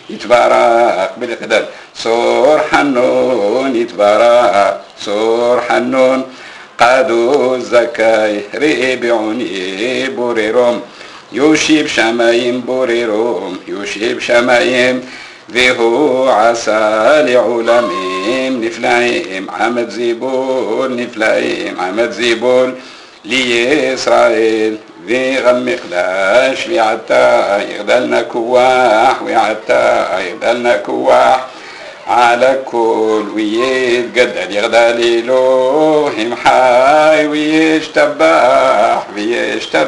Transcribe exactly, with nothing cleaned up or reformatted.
يتبارك بالقدر سور حنون يتبارك سور حنون قادو الزكاي ريبعوني بوريروم يوشيب شمايم بوريروم يوشيب شمايم ذهو عسى لعلمهم نفلايم عمد زيبول نفلايم عمد زيبول لإسرائيل ذي غم قداش ويعتا يغدلنا كواح ويعتا يغدلنا كواح على كل ويتقدر يغدى ليلوهم حي ويشتبح ويشتبح